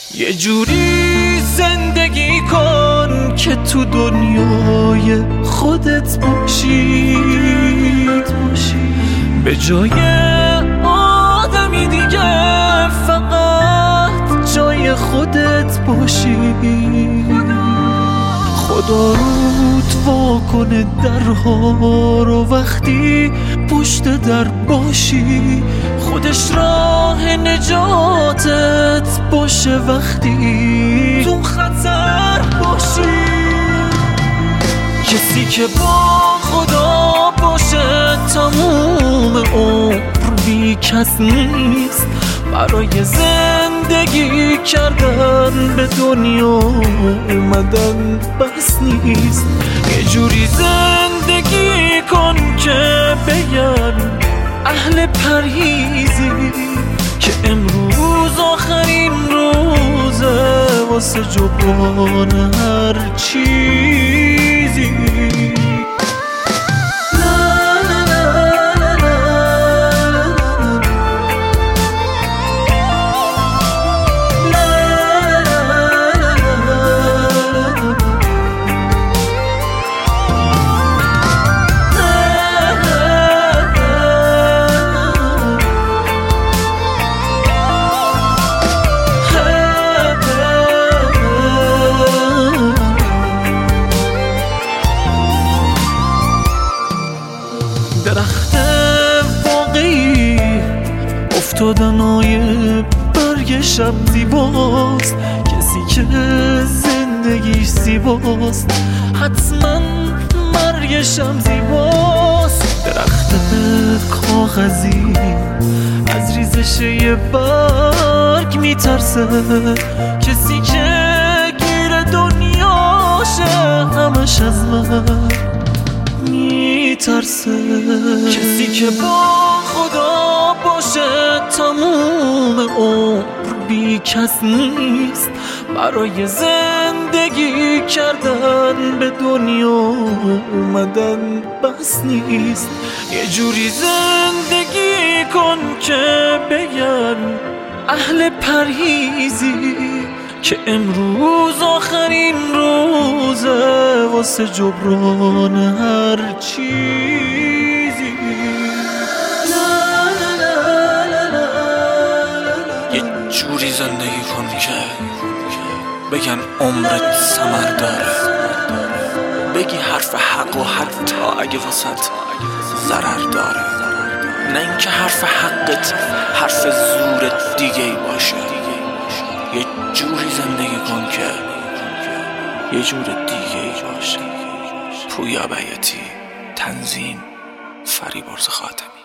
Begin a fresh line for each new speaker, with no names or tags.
یه جوری زندگی کن که تو دنیای خودت باشی، به جای آدمی دیگه فقط جای خودت باشی. خدا رود وا کنه درها رو وقتی پشت در باشی، خودش راه نجاتت باشه وقتی تو خطر باشی. کسی که با خدا باشه تموم عمر بی کس نیست، برای زندگی کردن به دنیا اومدن بس نیست. یه جوری زندگی کن که بگن اهل پرهیزی که امروز آخرین روزه واسه جبران هر چیزی. درخت واقعی افتادنای برگ شب زیباست، کسی که زندگیش زیباست حتما مرگش هم زیباست. درخت کاغذی از ریزش یه برگ میترسه، کسی که گیر دنیاشه همش از من میترسه. کسی که با خدا باشه تموم عمر بی کس نیست، برای زندگی کردن به دنیا اومدن بس نیست. یه جوری زندگی کن که بگن اهل پرهیزی که امروز آخرین روزه واسه جبران هر چیزی.
یه جوری زندگی کن که بگن عمرت ثمر داره، بگی حرف حق و حتی اگه واسط ضرر داره، نه اینکه حرف حقت حرف زورت دیگه ای باشه. یه جوری زندگی کن که یه جور دیگه ای باشه. پویا بیاتی، تنظیم فریبرز خاتمی.